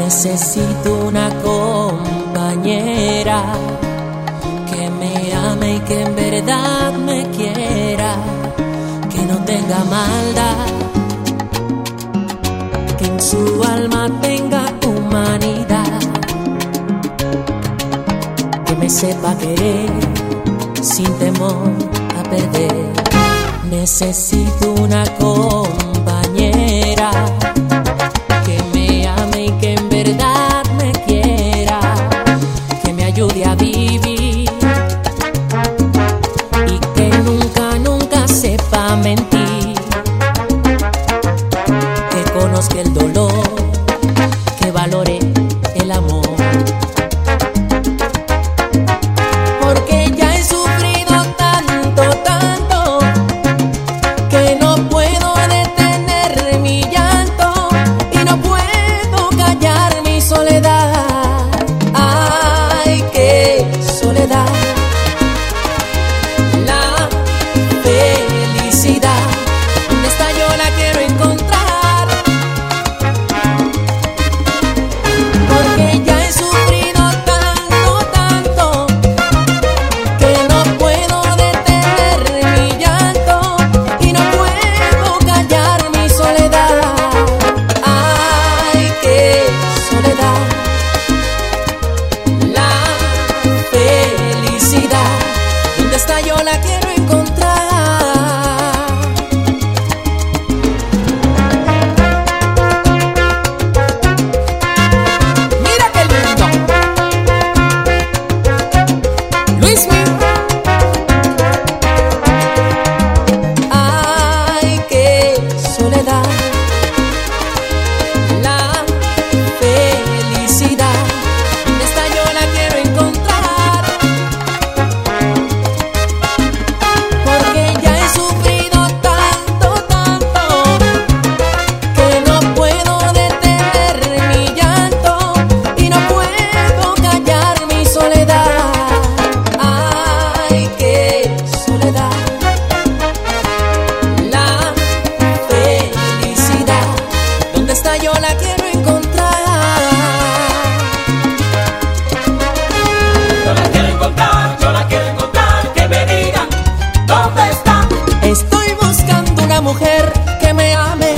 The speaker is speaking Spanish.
Necesito una compañera que me ame y que en verdad me quiera, que no tenga maldad, que en su alma tenga humanidad, que me sepa querer sin temor a perder. Necesito una compañera que me ame y que en verdad me quiera, que me ayude a vivir y que nunca, nunca sepa mentir, que conozca el dolor, que valore el amor. Porque ya he sufrido tanto, tanto, que no puedo detener mi llanto y no puedo callar mi soledad. Ay, qué soledad. La felicidad, ¿dónde está? Yo la quiero encontrar, porque ya he sufrido tanto, tanto, que no puedo detener mi llanto y no puedo callar mi soledad. Ay, qué soledad. La felicidad, ¿dónde está? Yo la quiero encontrar. Mira qué lindo. Luismi. Ay, qué soledad. La felicidad, ¿dónde está? Yo la quiero encontrar, porque ya he sufrido tanto, tanto, que no puedo detener mi llanto y no puedo callar mi soledad. Ay, qué soledad. La felicidad, ¿dónde está? Yo la quiero encontrar. Yo la quiero encontrar, que me digan dónde está. Estoy buscando una mujer que me ame